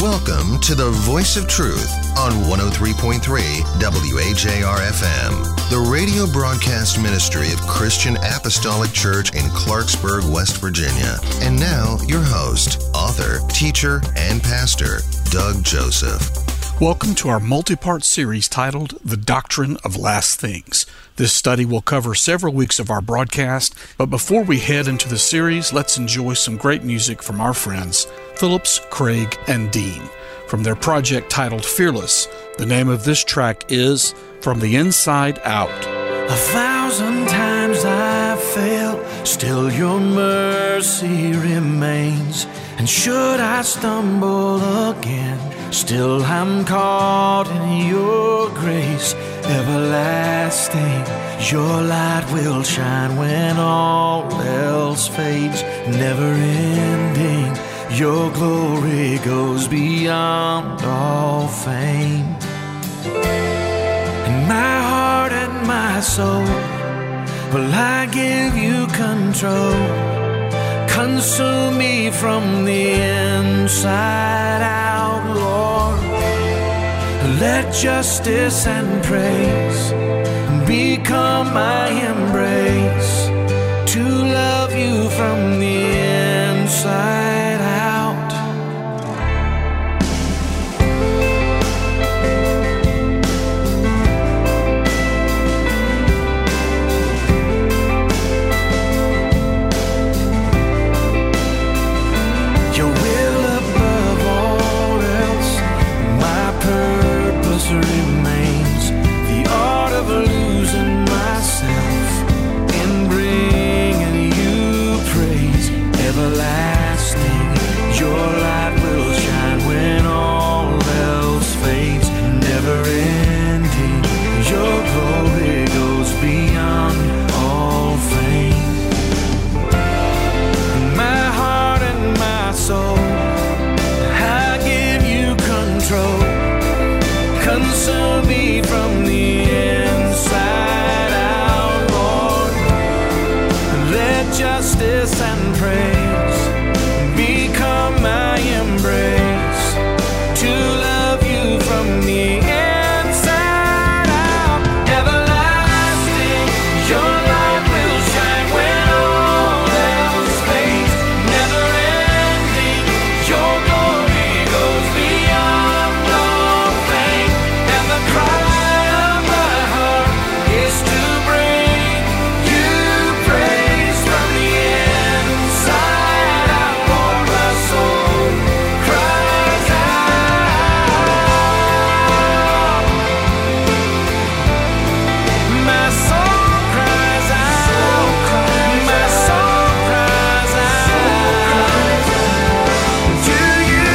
Welcome to the Voice of Truth on 103.3 WAJR-FM, the radio broadcast ministry of Christian Apostolic Church in Clarksburg, West Virginia. And now, your host, author, teacher, and pastor, Doug Joseph. Welcome to our multi-part series titled The Doctrine of Last Things. This study will cover several weeks of our broadcast, but before we head into the series, let's enjoy some great music from our friends, Phillips, Craig, and Dean. From their project titled Fearless, the name of this track is From the Inside Out. 1,000 times I've failed, still your mercy remains. And should I stumble again, still I'm caught in your grace everlasting. Your light will shine when all else fades, never ending. Your glory goes beyond all fame. And my heart and my soul, well, I give you control. Consume me from the inside out, Lord. Let justice and praise become my embrace, to love you from the inside out. Remains the art of losing myself in bringing you praise everlasting. Your light will shine when all else fades, never ending. Your glory goes beyond all fame. My heart and my soul, I give you control. Consume me from the inside out, Lord. Let justice and praise become my embrace, to love you from the inside out. Everlasting, your light will shine when all else fades, never ending. Your glory goes beyond all fame. The cry of my heart is to bring you praise from the inside out. Lord, my soul cries out. My soul cries out. My soul cries out to you.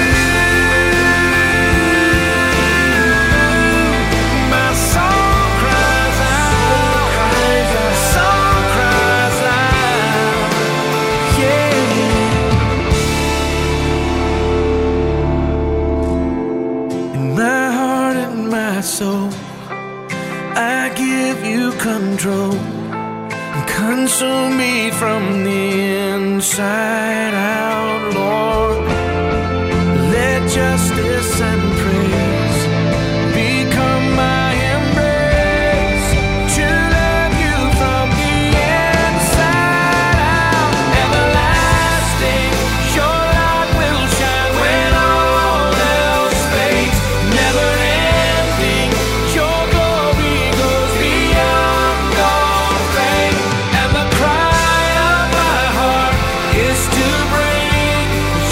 My soul cries out, my soul cries out, yeah. In my heart and my soul, I give you control. Consume me from the inside out, Lord. Let justice and praise become my embrace, to love you from the inside out. Everlasting, your light will shine when all else fades, never ending. Your glory goes beyond all fame. And the cry of my heart is to bring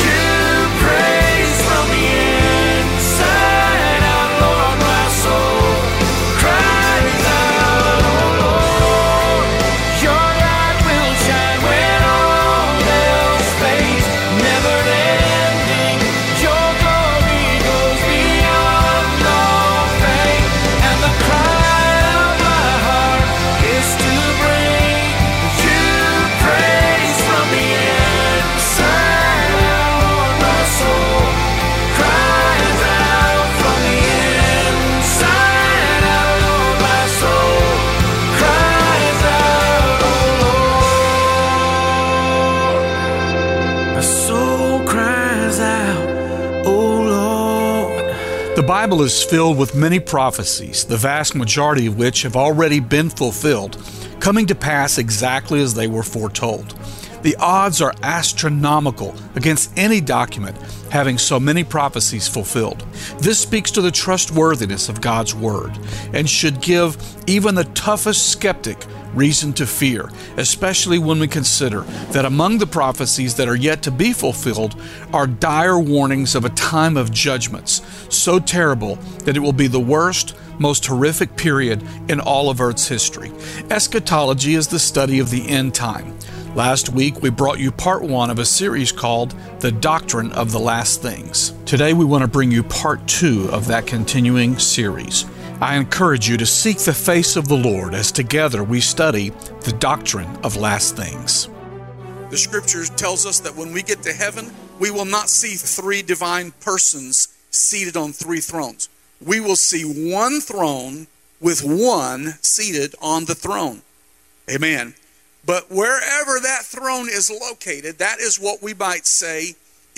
The Bible is filled with many prophecies, the vast majority of which have already been fulfilled, coming to pass exactly as they were foretold. The odds are astronomical against any document having so many prophecies fulfilled. This speaks to the trustworthiness of God's Word and should give even the toughest skeptic reason to fear, especially when we consider that among the prophecies that are yet to be fulfilled are dire warnings of a time of judgments so terrible that it will be the worst, most horrific period in all of Earth's history. Eschatology is the study of the end time. Last week, we brought you part 1 of a series called The Doctrine of the Last Things. Today, we want to bring you part 2 of that continuing series. I encourage you to seek the face of the Lord as together we study the doctrine of last things. The Scripture tells us that when we get to heaven, we will not see 3 divine persons seated on 3 thrones. We will see one throne with one seated on the throne. Amen. But wherever that throne is located, that is what we might say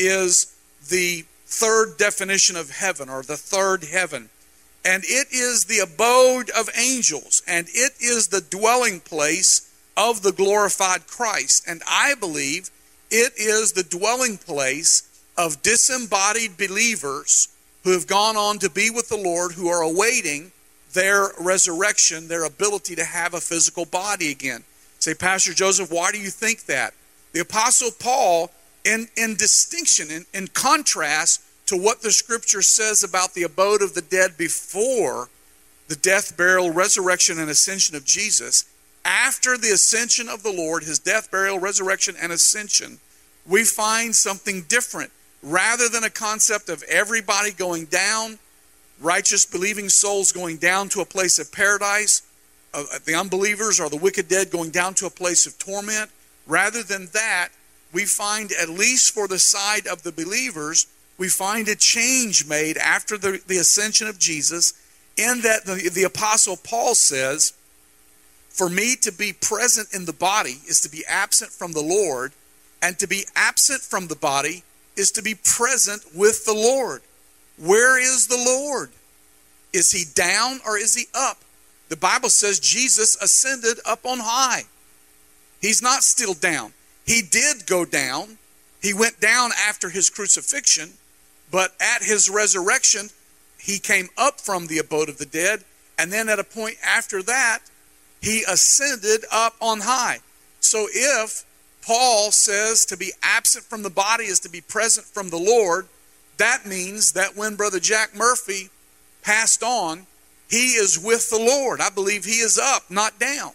is the third definition of heaven, or the third heaven. And it is the abode of angels, and it is the dwelling place of the glorified Christ. And I believe it is the dwelling place of disembodied believers who have gone on to be with the Lord, who are awaiting their resurrection, their ability to have a physical body again. Say, Pastor Joseph, why do you think that? The Apostle Paul, in distinction, in contrast to what the Scripture says about the abode of the dead before the death, burial, resurrection, and ascension of Jesus, after the ascension of the Lord, his death, burial, resurrection, and ascension, we find something different. Rather than a concept of everybody going down, righteous believing souls going down to a place of paradise, the unbelievers or the wicked dead going down to a place of torment, rather than that, we find, at least for the side of the believers, we find a change made after the ascension of Jesus, in that the Apostle Paul says, for me to be present in the body is to be absent from the Lord, and to be absent from the body is to be present with the Lord. Where is the Lord? Is he down or is he up? The Bible says Jesus ascended up on high. He's not still down. He did go down. He went down after his crucifixion, but at his resurrection, he came up from the abode of the dead, and then at a point after that, he ascended up on high. So if Paul says to be absent from the body is to be present from the Lord, that means that when Brother Jack Murphy passed on, he is with the Lord. I believe he is up, not down.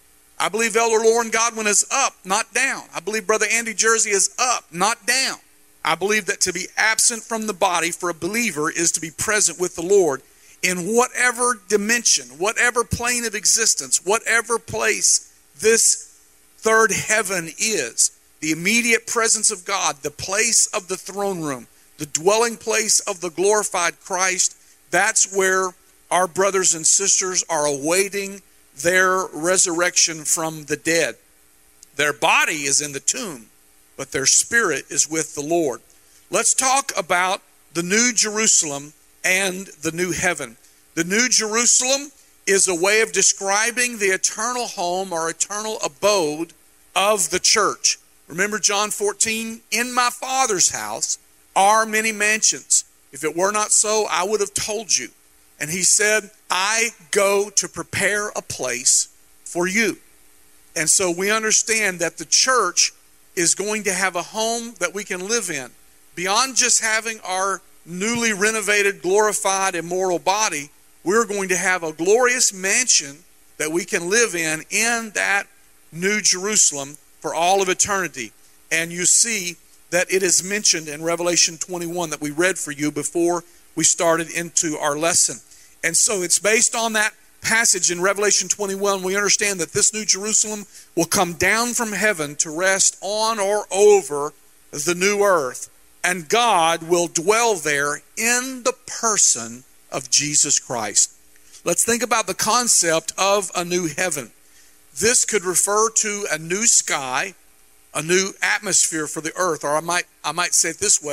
I believe Elder Lauren Godwin is up, not down. I believe Brother Andy Jersey is up, not down. I believe that to be absent from the body for a believer is to be present with the Lord in whatever dimension, whatever plane of existence, whatever place this third heaven is. The immediate presence of God, the place of the throne room, the dwelling place of the glorified Christ, that's where our brothers and sisters are awaiting their resurrection from the dead. Their body is in the tomb, but their spirit is with the Lord. Let's talk about the New Jerusalem and the New Heaven. The New Jerusalem is a way of describing the eternal home or eternal abode of the church. Remember John 14, in my Father's house are many mansions. If it were not so, I would have told you. And he said, I go to prepare a place for you. And so we understand that the church is going to have a home that we can live in. Beyond just having our newly renovated, glorified, immortal body, we're going to have a glorious mansion that we can live in that New Jerusalem for all of eternity. And you see that it is mentioned in Revelation 21 that we read for you before we started into our lesson. And so it's based on that passage in Revelation 21. We understand that this New Jerusalem will come down from heaven to rest on or over the new earth. And God will dwell there in the person of Jesus Christ. Let's think about the concept of a new heaven. This could refer to a new sky, a new atmosphere for the earth, or I might say it this way,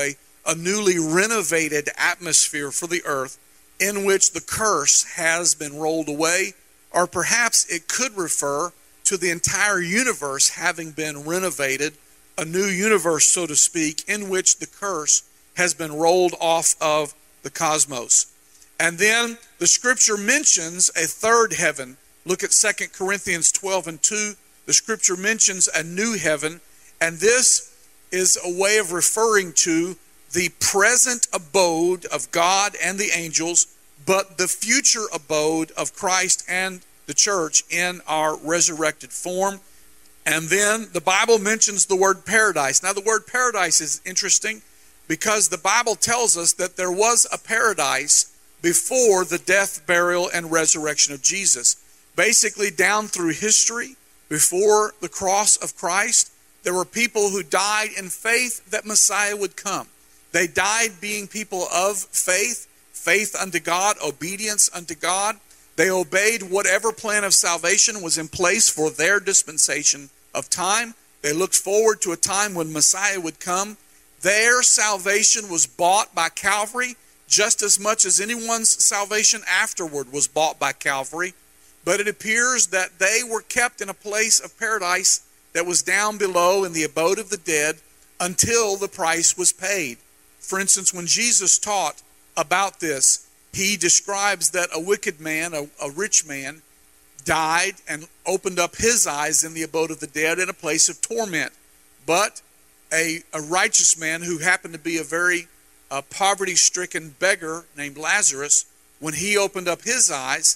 a newly renovated atmosphere for the earth in which the curse has been rolled away, or perhaps it could refer to the entire universe having been renovated, a new universe, so to speak, in which the curse has been rolled off of the cosmos. And then the scripture mentions a third heaven. Look at 2 Corinthians 12:2. The scripture mentions a new heaven, and this is a way of referring to the present abode of God and the angels, but the future abode of Christ and the church in our resurrected form. And then the Bible mentions the word paradise. Now, the word paradise is interesting because the Bible tells us that there was a paradise before the death, burial, and resurrection of Jesus. Basically, down through history, before the cross of Christ, there were people who died in faith that Messiah would come. They died being people of faith, faith unto God, obedience unto God. They obeyed whatever plan of salvation was in place for their dispensation of time. They looked forward to a time when Messiah would come. Their salvation was bought by Calvary, just as much as anyone's salvation afterward was bought by Calvary. But it appears that they were kept in a place of paradise that was down below in the abode of the dead until the price was paid. For instance, when Jesus taught about this, he describes that a wicked man, a rich man, died and opened up his eyes in the abode of the dead in a place of torment. But a righteous man who happened to be a very poverty-stricken beggar named Lazarus, when he opened up his eyes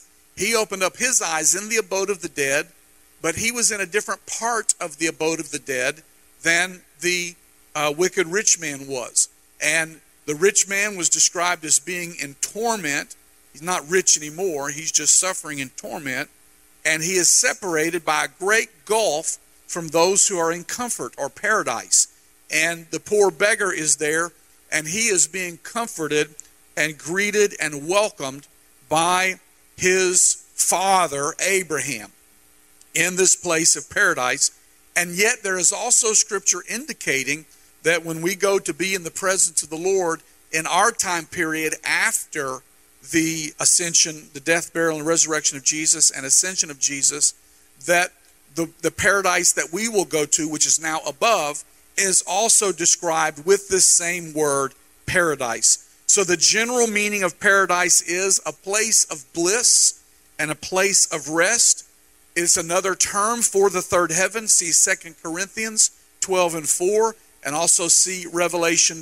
in the abode of the dead, but he was in a different part of the abode of the dead than the wicked rich man was. And the rich man was described as being in torment. He's not rich anymore. He's just suffering in torment. And he is separated by a great gulf from those who are in comfort or paradise. And the poor beggar is there, and he is being comforted and greeted and welcomed by his father, Abraham, in this place of paradise. And yet there is also scripture indicating that when we go to be in the presence of the Lord in our time period after the ascension, the death, burial, and resurrection of Jesus and ascension of Jesus, that the paradise that we will go to, which is now above, is also described with this same word, paradise. So the general meaning of paradise is a place of bliss and a place of rest. It's another term for the third heaven. See 2 Corinthians 12:4, and also see Revelation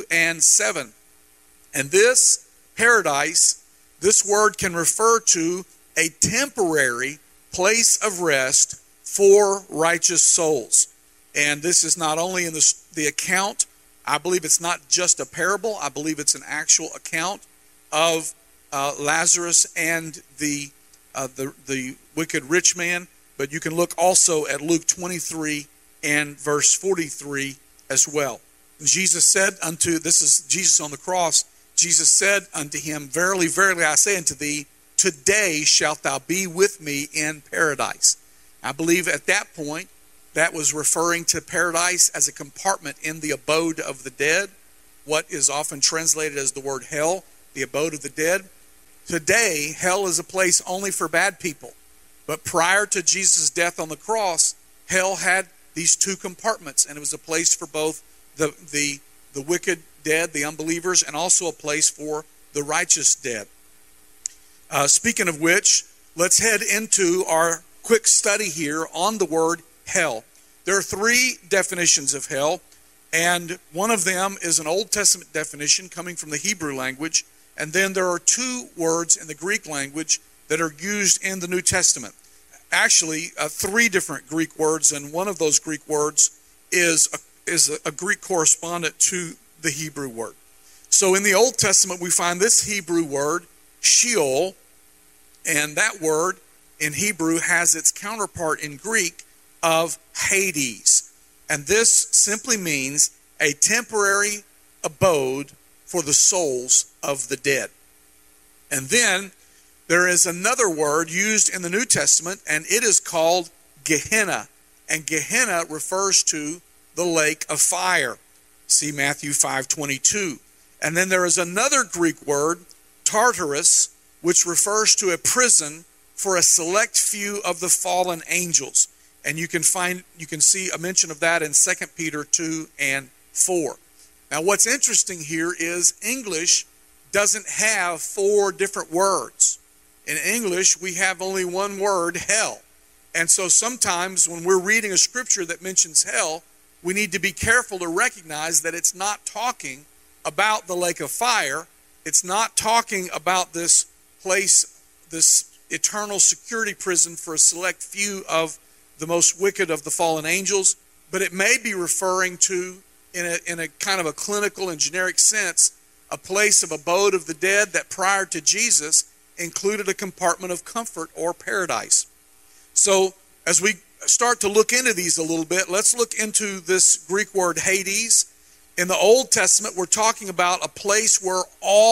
2:7. And this paradise, this word can refer to a temporary place of rest for righteous souls. And this is not only in the account, I believe it's not just a parable, I believe it's an actual account of Lazarus and the wicked rich man. But you can look also at Luke 23 and verse 43 as well. And Jesus said unto, this is Jesus on the cross, Jesus said unto him, Verily, verily, I say unto thee, today shalt thou be with me in paradise. I believe at that point, that was referring to paradise as a compartment in the abode of the dead, what is often translated as the word hell, the abode of the dead. Today, hell is a place only for bad people. But prior to Jesus' death on the cross, hell had these two compartments, and it was a place for both the wicked dead, the unbelievers, and also a place for the righteous dead. Speaking of which, let's head into our quick study here on the word hell. There are three definitions of hell, and one of them is an Old Testament definition coming from the Hebrew language, and then there are two words in the Greek language that are used in the New Testament. Actually, three different Greek words, and one of those Greek words is a Greek correspondent to the Hebrew word. So in the Old Testament, we find this Hebrew word, Sheol, and that word in Hebrew has its counterpart in Greek of Hades. And this simply means a temporary abode for the souls of the dead. And then there is another word used in the New Testament, and it is called Gehenna. And Gehenna refers to the lake of fire. See Matthew 5:22. And then there is another Greek word, Tartarus, which refers to a prison for a select few of the fallen angels. And you can see a mention of that in 2 Peter 2 and 4. Now what's interesting here is English doesn't have 4 different words. In English, we have only one word, hell. And so sometimes when we're reading a scripture that mentions hell, we need to be careful to recognize that it's not talking about the lake of fire. It's not talking about this place, this eternal security prison for a select few of the most wicked of the fallen angels, but it may be referring to, in a kind of a clinical and generic sense, a place of abode of the dead that prior to Jesus included a compartment of comfort or paradise. So as we start to look into these a little bit, let's look into this Greek word Hades. In the Old Testament, we're talking about a place where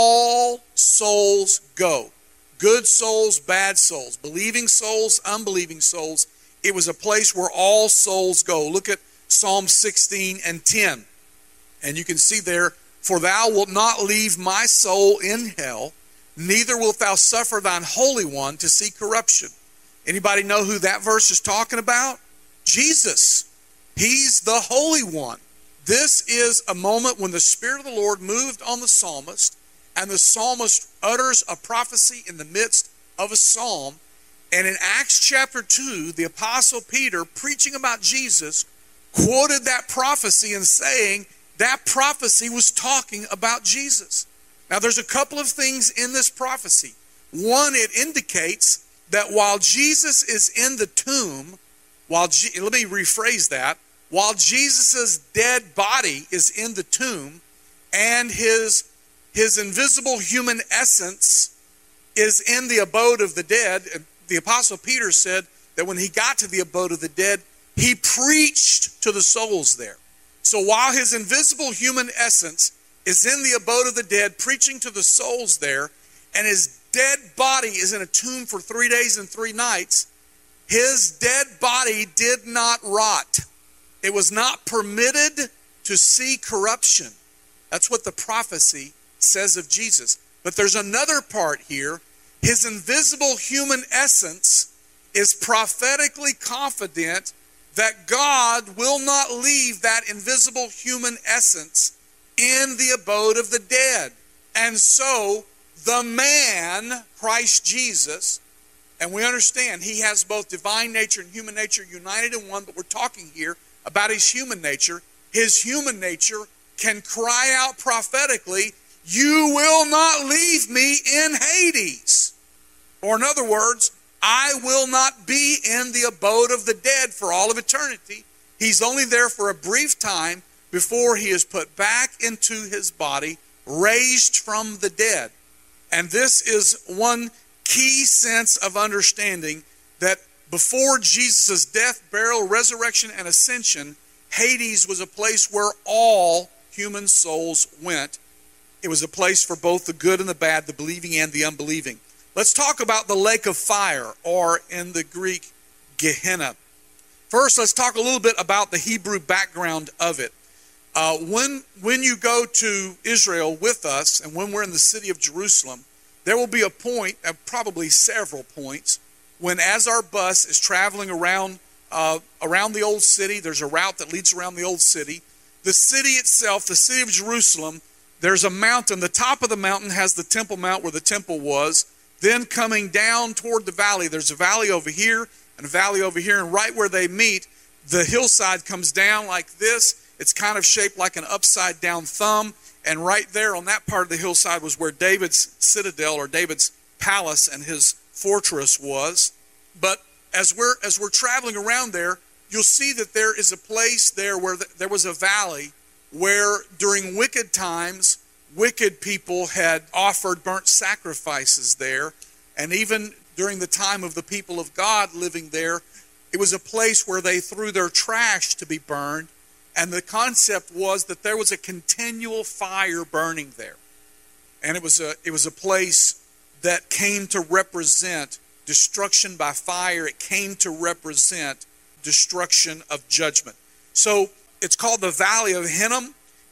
all souls go. Good souls, bad souls, believing souls, unbelieving souls. It was a place where all souls go. Look at Psalm 16 and 10. And you can see there, for thou wilt not leave my soul in hell, neither wilt thou suffer thine Holy One to see corruption. Anybody know who that verse is talking about? Jesus. He's the Holy One. This is a moment when the Spirit of the Lord moved on the psalmist, and the psalmist utters a prophecy in the midst of a psalm. And in Acts chapter 2, the Apostle Peter, preaching about Jesus, quoted that prophecy and saying that prophecy was talking about Jesus. Now, there's a couple of things in this prophecy. One, it indicates that while Jesus is in the tomb, let me rephrase that, while Jesus' dead body is in the tomb and his invisible human essence is in the abode of the dead, the Apostle Peter said that when he got to the abode of the dead, he preached to the souls there. So while his invisible human essence is in the abode of the dead, preaching to the souls there, and his dead body is in a tomb for 3 days and 3 nights, his dead body did not rot. It was not permitted to see corruption. That's what the prophecy says of Jesus. But there's another part here. His invisible human essence is prophetically confident that God will not leave that invisible human essence in the abode of the dead. And so the man, Christ Jesus, and we understand he has both divine nature and human nature united in one, but we're talking here about his human nature. His human nature can cry out prophetically, "You will not leave me in Hades." Or in other words, I will not be in the abode of the dead for all of eternity. He's only there for a brief time before he is put back into his body, raised from the dead. And this is one key sense of understanding, that before Jesus' death, burial, resurrection, and ascension, Hades was a place where all human souls went. It was a place for both the good and the bad, the believing and the unbelieving. Let's talk about the lake of fire, or in the Greek, Gehenna. First, let's talk a little bit about the Hebrew background of it. When you go to Israel with us, and when we're in the city of Jerusalem, there will be a point, probably several points, when as our bus is traveling around the old city, there's a route that leads around the old city. The city itself, the city of Jerusalem, there's a mountain. The top of the mountain has the Temple Mount where the temple was. Then coming down toward the valley, there's a valley over here and a valley over here. And right where they meet, the hillside comes down like this. It's kind of shaped like an upside down thumb. And right there on that part of the hillside was where David's citadel, or David's palace and his fortress was. But as we're traveling around there, you'll see that there is a place there where there was a valley where during wicked times, wicked people had offered burnt sacrifices there. And even during the time of the people of God living there, it was a place where they threw their trash to be burned. And the concept was that there was a continual fire burning there. And it was a place that came to represent destruction by fire. It came to represent destruction of judgment. So it's called the Valley of Hinnom.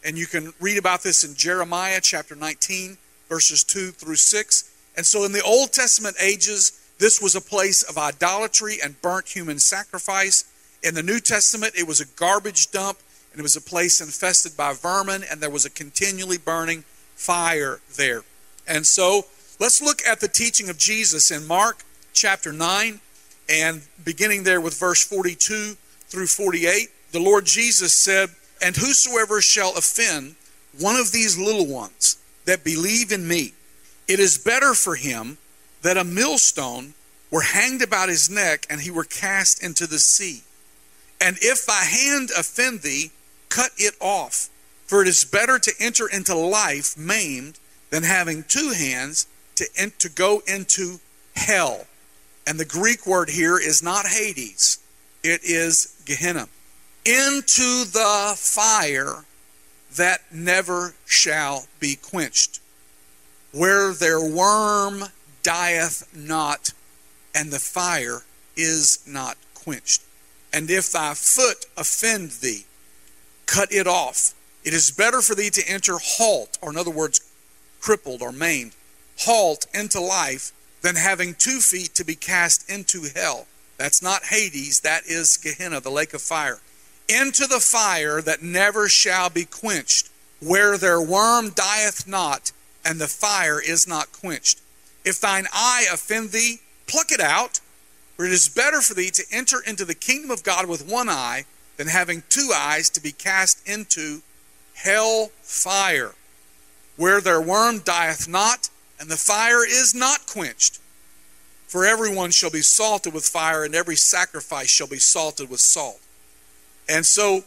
And you can read about this in Jeremiah chapter 19, verses 2 through 6. And so in the Old Testament ages, this was a place of idolatry and burnt human sacrifice. In the New Testament, it was a garbage dump, and it was a place infested by vermin, and there was a continually burning fire there. And so let's look at the teaching of Jesus in Mark chapter 9, and beginning there with verse 42 through 48. The Lord Jesus said, "And whosoever shall offend one of these little ones that believe in me, it is better for him that a millstone were hanged about his neck and he were cast into the sea. And if thy hand offend thee, cut it off. For it is better to enter into life maimed than having two hands to go into hell." And the Greek word here is not Hades. It is Gehenna. "Into the fire that never shall be quenched, where their worm dieth not, and the fire is not quenched. And if thy foot offend thee, cut it off. It is better for thee to enter halt," or in other words, crippled or maimed, "halt into life, than having 2 feet to be cast into hell." That's not Hades, that is Gehenna, the lake of fire. "Into the fire that never shall be quenched, where their worm dieth not, and the fire is not quenched. If thine eye offend thee, pluck it out. For it is better for thee to enter into the kingdom of God with one eye, than having 2 eyes to be cast into hell fire, where their worm dieth not, and the fire is not quenched. For everyone shall be salted with fire, and every sacrifice shall be salted with salt." And so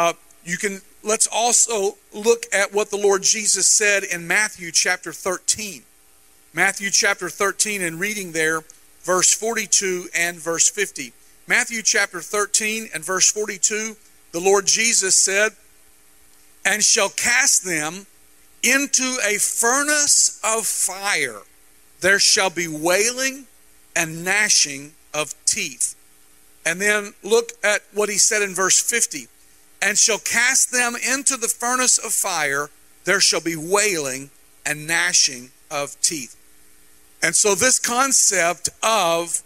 let's also look at what the Lord Jesus said in Matthew chapter 13. Matthew chapter 13, and reading there, verse 42 and verse 50. Matthew chapter 13 and verse 42, the Lord Jesus said, "And shall cast them into a furnace of fire. There shall be wailing and gnashing of teeth." And then look at what he said in verse 50. "And shall cast them into the furnace of fire. There shall be wailing and gnashing of teeth." And so this concept of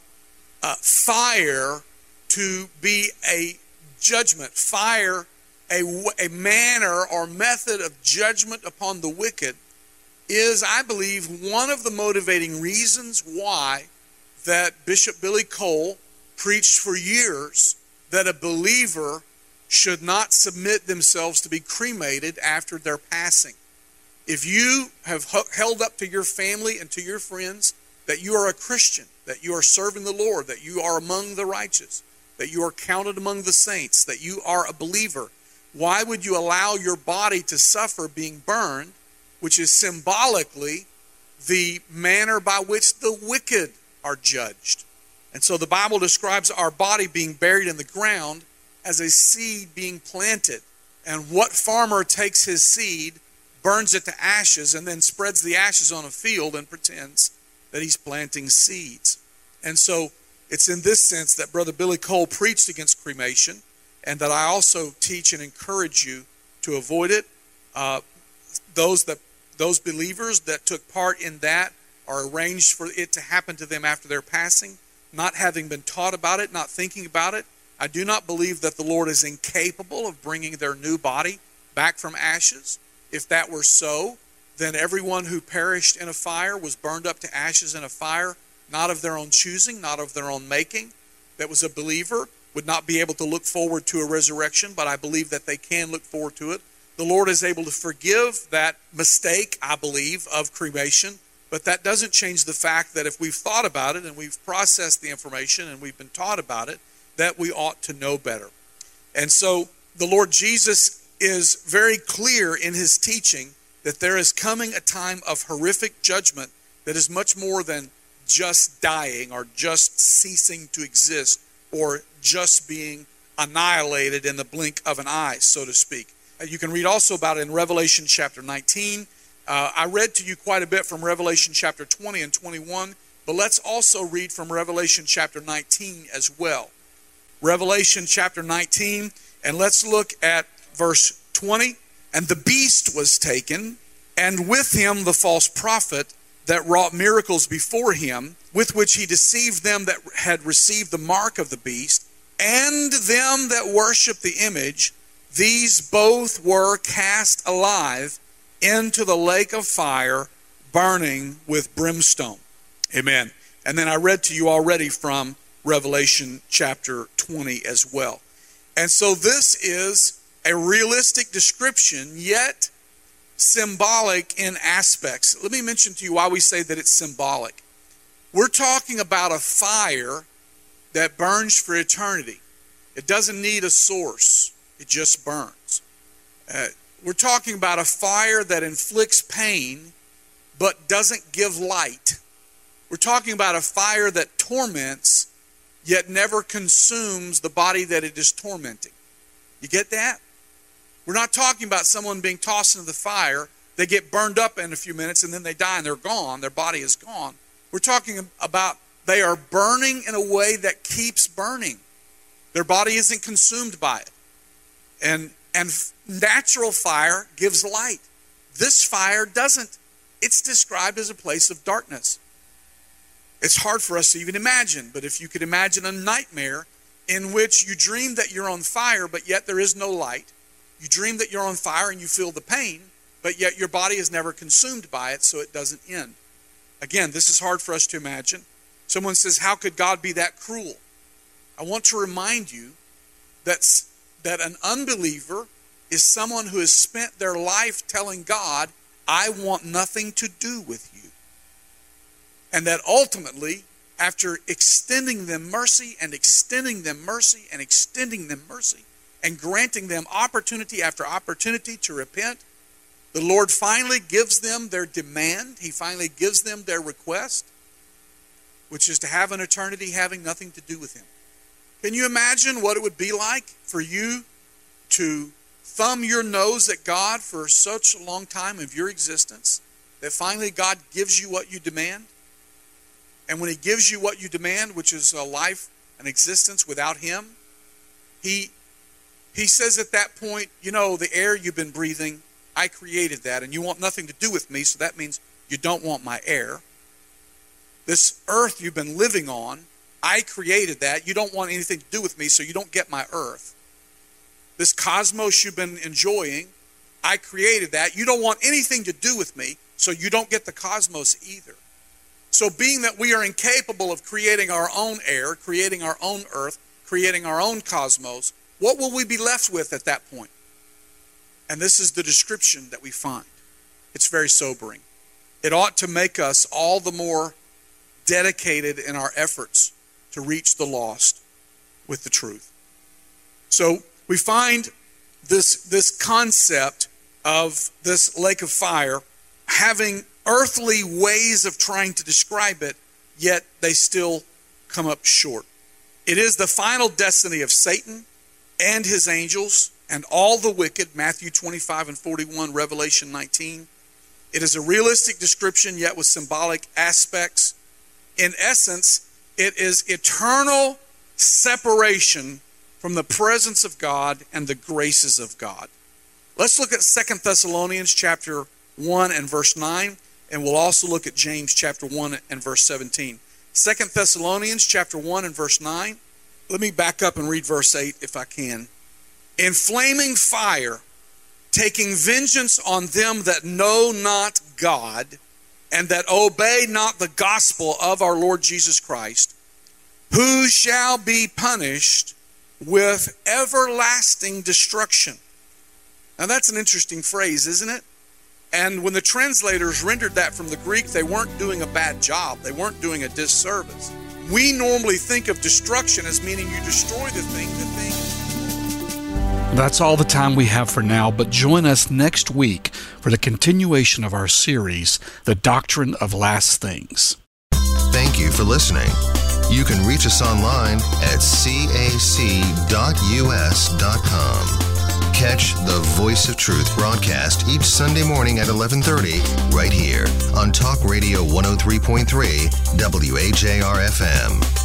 fire to be a judgment, fire, a manner or method of judgment upon the wicked, is, I believe, one of the motivating reasons why that Bishop Billy Cole preached for years that a believer should not submit themselves to be cremated after their passing. If you have held up to your family and to your friends that you are a Christian, that you are serving the Lord, that you are among the righteous, that you are counted among the saints, that you are a believer, why would you allow your body to suffer being burned, which is symbolically the manner by which the wicked are judged? And so the Bible describes our body being buried in the ground as a seed being planted. And what farmer takes his seed, burns it to ashes, and then spreads the ashes on a field and pretends that he's planting seeds? And so it's in this sense that Brother Billy Cole preached against cremation, and that I also teach and encourage you to avoid it. Those believers that took part in that are arranged for it to happen to them after their passing, not having been taught about it, not thinking about it. I do not believe that the Lord is incapable of bringing their new body back from ashes. If that were so, then everyone who perished in a fire was burned up to ashes in a fire, not of their own choosing, not of their own making, that was a believer, would not be able to look forward to a resurrection, but I believe that they can look forward to it. The Lord is able to forgive that mistake, I believe, of cremation, but that doesn't change the fact that if we've thought about it and we've processed the information and we've been taught about it, that we ought to know better. And so the Lord Jesus is very clear in his teaching that there is coming a time of horrific judgment that is much more than just dying or just ceasing to exist or just being annihilated in the blink of an eye, so to speak. You can read also about it in Revelation chapter 19. I read to you quite a bit from Revelation chapter 20 and 21, but let's also read from Revelation chapter 19 as well. Revelation chapter 19, and let's look at verse 20. And the beast was taken, and with him the false prophet that wrought miracles before him, with which he deceived them that had received the mark of the beast, and them that worshiped the image. These both were cast alive into the lake of fire, burning with brimstone. Amen. And then I read to you already from Revelation chapter 20 as well. And so this is a realistic description, yet symbolic in aspects. Let me mention to you why we say that it's symbolic. We're talking about a fire that burns for eternity. It doesn't need a source. It just burns. We're talking about a fire that inflicts pain but doesn't give light. We're talking about a fire that torments yet never consumes the body that it is tormenting. You get that? We're not talking about someone being tossed into the fire. They get burned up in a few minutes and then they die and they're gone. Their body is gone. We're talking about they are burning in a way that keeps burning. Their body isn't consumed by it. And natural fire gives light. This fire doesn't. It's described as a place of darkness. It's hard for us to even imagine, but if you could imagine a nightmare in which you dream that you're on fire, but yet there is no light. You dream that you're on fire and you feel the pain, but yet your body is never consumed by it, so it doesn't end. Again, this is hard for us to imagine. Someone says, how could God be that cruel? I want to remind you that an unbeliever is someone who has spent their life telling God, I want nothing to do with you. And that ultimately, after extending them mercy and extending them mercy and extending them mercy and granting them opportunity after opportunity to repent, the Lord finally gives them their demand. He finally gives them their request, which is to have an eternity having nothing to do with Him. Can you imagine what it would be like for you to thumb your nose at God for such a long time of your existence that finally God gives you what you demand? And when He gives you what you demand, which is a life, an existence without Him, He says at that point, you know, the air you've been breathing, I created that, and you want nothing to do with me, so that means you don't want my air. This earth you've been living on, I created that. You don't want anything to do with me, so you don't get my earth. This cosmos you've been enjoying, I created that. You don't want anything to do with me, so you don't get the cosmos either. So being that we are incapable of creating our own air, creating our own earth, creating our own cosmos, what will we be left with at that point? And this is the description that we find. It's very sobering. It ought to make us all the more dedicated in our efforts to reach the lost with the truth. So we find this concept of this lake of fire having earthly ways of trying to describe it, yet they still come up short. It is the final destiny of Satan and his angels and all the wicked, Matthew 25 and 41, Revelation 19. It is a realistic description, yet with symbolic aspects. In essence, it is eternal separation from the presence of God and the graces of God. Let's look at 2 Thessalonians chapter 1 and verse 9, and we'll also look at James chapter 1 and verse 17. 2 Thessalonians chapter 1 and verse 9. Let me back up and read verse 8 if I can. In flaming fire, taking vengeance on them that know not God, and that obey not the gospel of our Lord Jesus Christ, who shall be punished with everlasting destruction. Now that's an interesting phrase, isn't it? And when the translators rendered that from the Greek, they weren't doing a bad job. They weren't doing a disservice. We normally think of destruction as meaning you destroy the thing. That's all the time we have for now, but join us next week for the continuation of our series, The Doctrine of Last Things. Thank you for listening. You can reach us online at cac.us.com. Catch the Voice of Truth broadcast each Sunday morning at 11:30 right here on Talk Radio 103.3 WAJR-FM.